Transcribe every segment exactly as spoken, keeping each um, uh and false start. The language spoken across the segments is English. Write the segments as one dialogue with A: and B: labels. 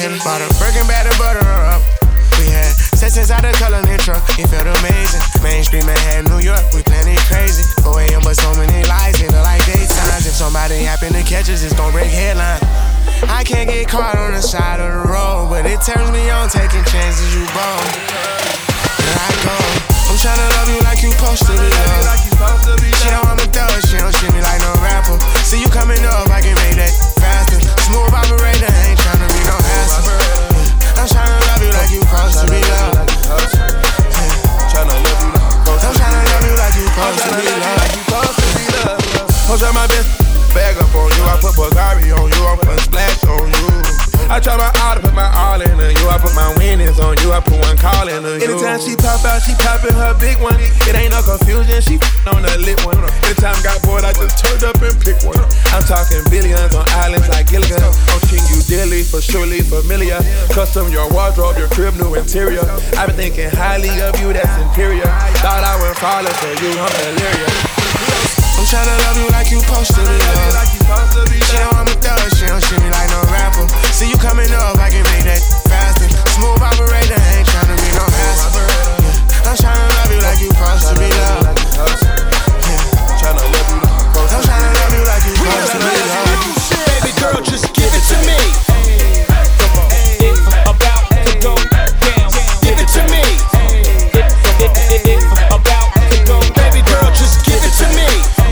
A: later. Bought a Birkin bag to butter her up. We had sex inside the color in truck, it felt amazing. Mainstream Manhattan, New York, we plenty crazy. four a.m. but so many lies, it look like daytimes. If somebody happen to catch us, it's gon' break headlines. I can't get caught on the side of the road, but it turns me on taking chances, you bold. Here I go. I'm tryna love you like you supposed to be loved. She know I'm a thug, she don't shit me like no rapper. See you coming up, I can make that faster. Smooth operator, ain't tryna be no hassle. I'm tryna love you like you supposed to be loved.
B: Tryna love you like you supposed to be loved.
A: I'm tryna love you like you supposed to be loved.
B: I'm trying my best bag up on you. I put Bulgari on you, I put a splash on you. I try my all to put my all into you. I put my winnings on you, I put one call into you. Anytime she pop out, she poppin' her big one. It ain't no confusion, she f***ing on the lit one. Anytime got bored, I just turned up and picked one. I'm talking billions on islands like Gilligan. I'm treating you dearly, for surely familiar. Custom your wardrobe, your crib, new interior. I've been thinking highly of you, that's inferior. Thought I would fall for you, I'm delirious.
A: I'm tryna love you like you supposed to be loved. She know I'm a thug, she don't shit me like no rapper. See you coming up, I can make that faster. Smooth operator, ain't tryna be no hassle. Yeah. I'm tryna love you like you supposed to be loved. Yeah.
B: Tryna love you like you supposed to be loved.
A: I'm tryna love you like you supposed to be loved.
C: Baby girl, just give it to me.
D: It's about to go down.
C: Give it to me.
D: It's about to go.
C: Baby girl, just give it to me.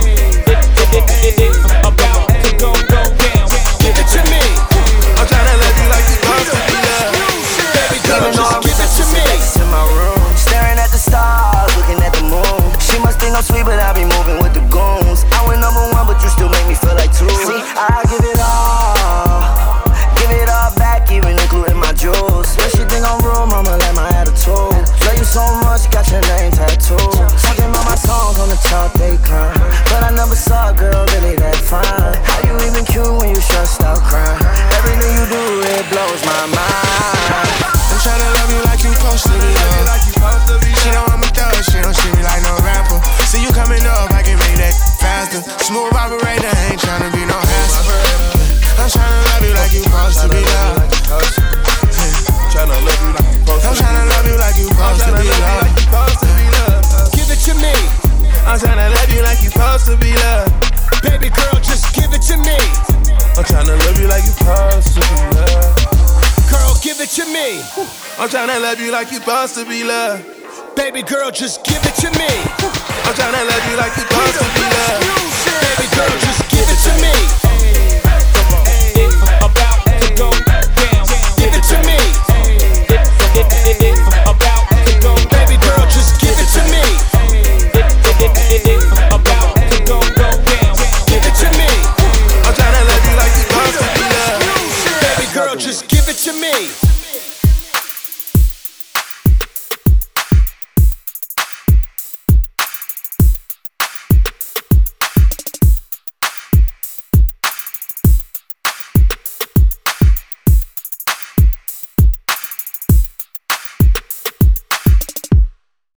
D: It's about to go go down.
C: Give it to me.
B: I'm tryna love you like you supposed to be loved.
C: Baby girl, just give it to me.
E: In my room, staring at the stars, looking at the moon. She must think I'm sweet, but I be moving with the goons. I went number one, but you still make me feel like two. See, I give it all, give it all back, even including my jewels. If she think I'm rude, mama, let my attitude. Love you so much, got your name tattooed. Talking about my songs on the chart, they climb. But I never saw a girl really that fine. How you even cute when you stressed out crying? Everything you do, it blows my mind.
A: I'm tryna love you like you supposed to be loved. She know I'm a thug, she don't shit me like no rapper. See you coming up, I can make that faster. Smooth operator, ain't tryna be no hassle. I'm tryna love you like you supposed to be loved.
B: Tryna love you like you supposed to be loved.
A: I'm tryna love you like you supposed to be loved.
C: Give it to me.
B: I'm tryna love you like you supposed to be loved.
C: Baby girl, just give it to me.
B: I'm tryna love you like you supposed to be loved.
C: Girl, give it to me.
B: I'm tryna love you like you supposed to be loved.
C: Baby girl, just give it to me.
B: I'm tryna love you like you supposed to be loved.
C: Baby girl, just give it to me.
D: It's about to go down.
C: Give it to me.
D: It's about to go.
C: Baby girl, just give it to me.
D: It's about to go go down.
C: Give it to me.
B: I'm tryna love you like you supposed to be loved.
C: Baby girl, just give it to me.